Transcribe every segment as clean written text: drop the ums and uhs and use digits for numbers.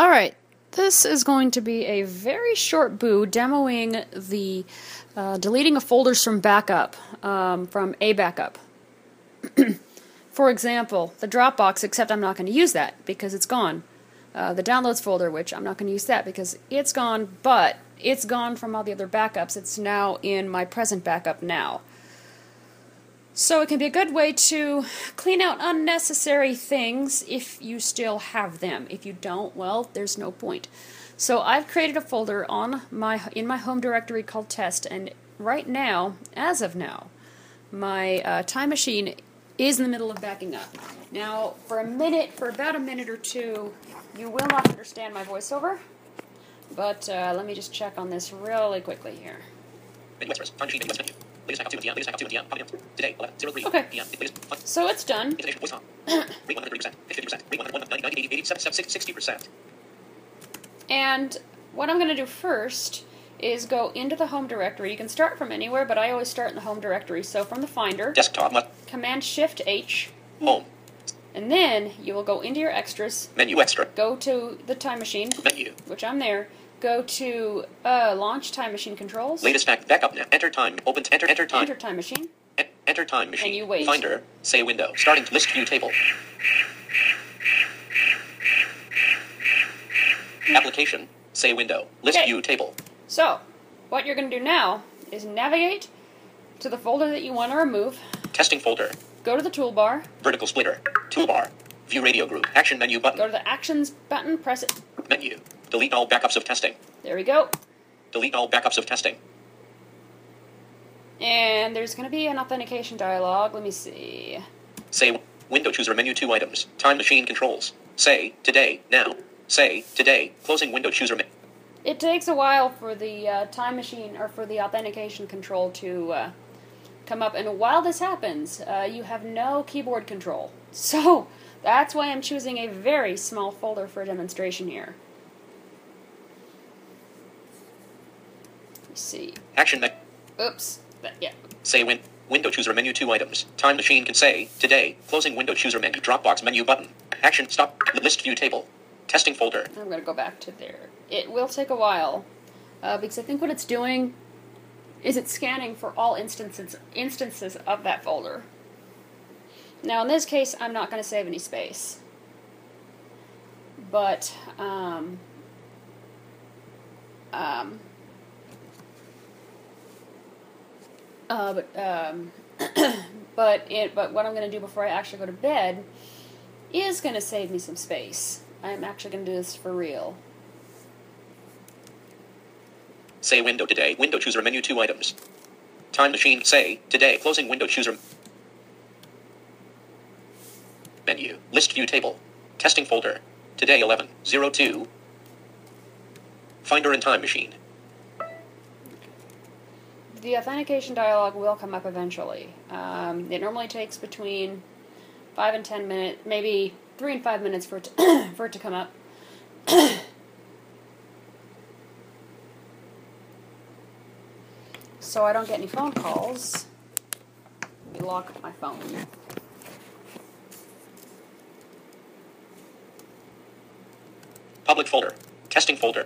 Alright, this is going to be a very short boo demoing the deleting of folders from backup, from a backup. For example, the Dropbox, except I'm not going to use that because it's gone. The downloads folder, which I'm not going to use that because it's gone, but it's gone from all the other backups. It's now in my present backup now. So it can be a good way to clean out unnecessary things if you still have them. If you don't, well, there's no point. So I've created a folder in my home directory called test, and right now, as of now, my Time Machine is in the middle of backing up. Now, for about a minute or two, you will not understand my voiceover, but let me just check on this really quickly here. Okay, so it's done. And what I'm going to do first is go into the home directory. You can start from anywhere, but I always start in the home directory. So from the Finder, desktop, Command-Shift-H, home, and then you will go into your extras, menu extra, go to the Time Machine, menu, which I'm there. Go to Launch Time Machine Controls. Latest backup now. Enter time. Open. Enter time. Enter Time Machine. Enter Time Machine. And you wait. Finder. Say window. Starting list view table. Application. Say window. List view table. So, what you're going to do now is navigate to the folder that you want to remove. Testing folder. Go to the toolbar. Vertical splitter. Toolbar. View radio group. Action menu button. Go to the Actions button. Press it. Menu. Delete all backups of testing. There we go. Delete all backups of testing. And there's going to be an authentication dialog. Let me see. Say window chooser menu 2 items. Time Machine controls. Say today now. Say today. Closing window chooser. It takes a while for the Time Machine or for the authentication control to come up, and while this happens, you have no keyboard control. So that's why I'm choosing a very small folder for a demonstration here. See. Action. Oops. Yeah. Say window chooser menu 2 items. Time Machine can say today. Closing window chooser menu. Dropbox menu button. Action. Stop. List view table. Testing folder. I'm going to go back to there. It will take a while because I think what it's doing is it's scanning for all instances of that folder. Now in this case, I'm not going to save any space, but but what I'm going to do before I actually go to bed is going to save me some space. I'm actually going to do this for real. Say window today. Window chooser menu 2 items. Time Machine say today. Closing window chooser menu. List view table. Testing folder. Today 11/02. Finder and Time Machine. The authentication dialog will come up eventually. It normally takes between 5 and 10 minutes, maybe 3 and 5 minutes for it to come up. So I don't get any phone calls. Let me lock my phone. Public folder. Testing folder.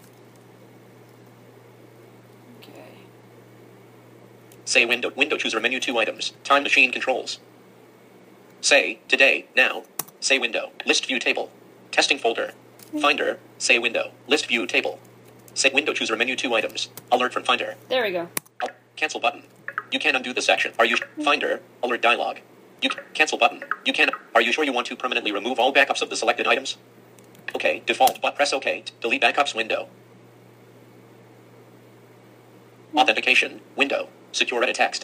Okay. Say window chooser menu 2 items. Time Machine controls. Say today now. Say window. List view table. Testing folder. Finder. Say window. List view table. Say window chooser menu 2 items. Alert from Finder. There we go. Cancel button. You can undo this action. Are you Finder alert dialog? You cancel button. You can. Are you sure you want to permanently remove all backups of the selected items? Okay. Default. But press OK. Delete backups window. Authentication window. Secure edit text.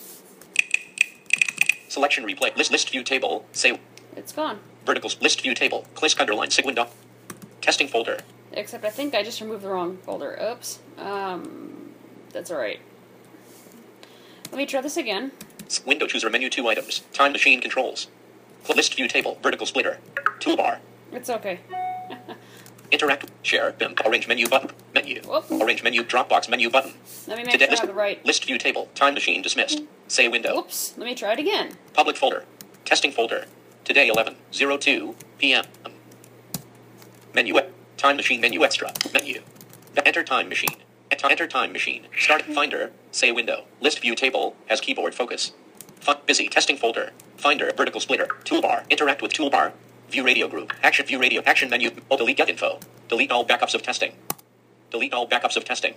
Selection replay. List view table. Say. It's gone. Vertical list view table. Click underline sig window. Testing folder. Except I think I just removed the wrong folder. Oops. That's alright. Let me try this again. Window chooser menu 2 items. Time Machine controls. List view table. Vertical splitter. Toolbar. It's okay. Interact. Share. BIM. Arrange menu button. Menu. Whoop. Arrange menu. Dropbox menu button. Let me make sure I have the right. List view table. Time Machine dismissed. Say window. Oops. Let me try it again. Public folder. Testing folder. Today 11/02 p.m. Menu. Time machine menu extra. Menu. Enter time machine. Enter time machine. Start Finder. Say window. List view table. Has keyboard focus. Busy testing folder. Finder. Vertical splitter. Toolbar. Interact with toolbar. View radio group. Action view radio. Action menu. Oh, delete get info. Delete all backups of testing. Delete all backups of testing.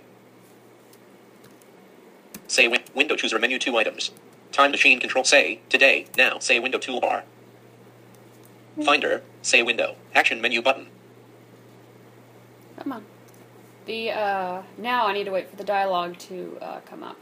Say window chooser menu 2 items. Time machine control. Say today now. Say window toolbar. Finder. Say window. Action menu button. Come on. Now I need to wait for the dialogue to come up.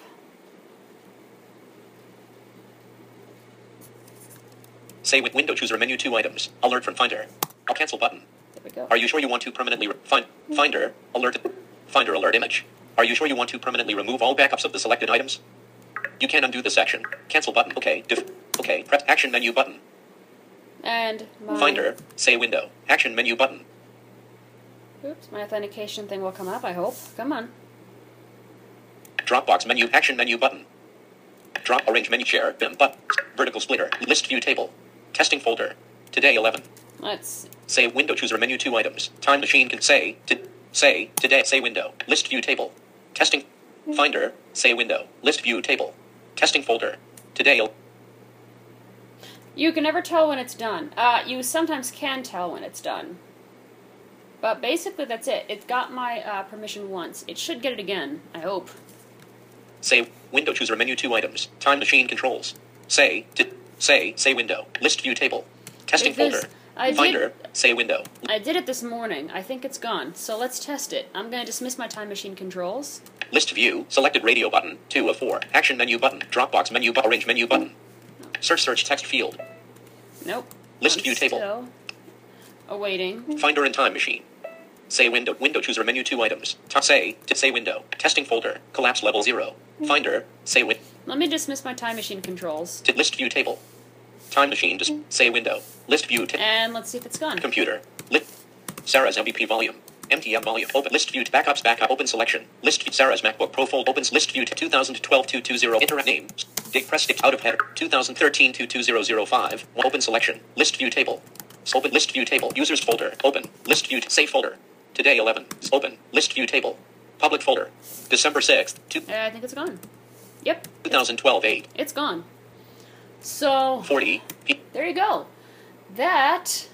Say with window chooser menu 2 items. Alert from Finder. I'll cancel button. There we go. Are you sure you want to permanently Finder alert Finder alert image? Are you sure you want to permanently remove all backups of the selected items? You can undo this action. Cancel button. Okay. Okay. Press action menu button. And my Finder. Say window. Action menu button. Oops, my authentication thing will come up, I hope. Come on. Dropbox menu. Action menu button. Drop arrange menu share. BIM button. Vertical splitter. List view table. Testing folder. Today 11. Let's Say window chooser menu 2 items. Time machine can say today. Say window. List view table. Testing. Finder. Say window. List view table. Testing folder. Today. You can never tell when it's done. You sometimes can tell when it's done. But basically that's it. It got my permission once. It should get it again, I hope. Say window chooser menu 2 items. Time machine controls. Say window. List view table. Testing folder. Finder. Say window. I did it this morning. I think it's gone. So let's test it. I'm going to dismiss my time machine controls. List view. Selected radio button. 2 of 4. Action menu button. Dropbox menu button. Arrange menu button. Search text field. Nope. List I'm view table. still awaiting. Finder and time machine. Say window. Window chooser menu 2 items. Say window. Testing folder. Collapse level 0. Finder. Say Let me dismiss my time machine controls. list view table. Time machine. Say window. List view. And let's see if it's gone. Computer. Sarah's MVP volume. MTM volume. Open list view. Backups. Backup. Open selection. List view. Sarah's MacBook Pro fold. Opens list view. 2012-220. Interact name. Dig press stick out of header. 2013-22005. Open selection. List view table. Open list view table. Users folder. Open. List view. Save folder. Today 11. Open. List view table. Public folder. December 6th. I think it's gone. Yep. 2012-8. It's gone. So 40. there you go. That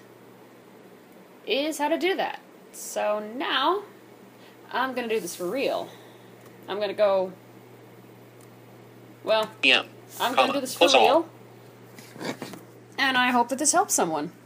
is how to do that. So now I'm going to do this for real. I'm going to go, well, PM. I'm going to do this for real. And I hope that this helps someone.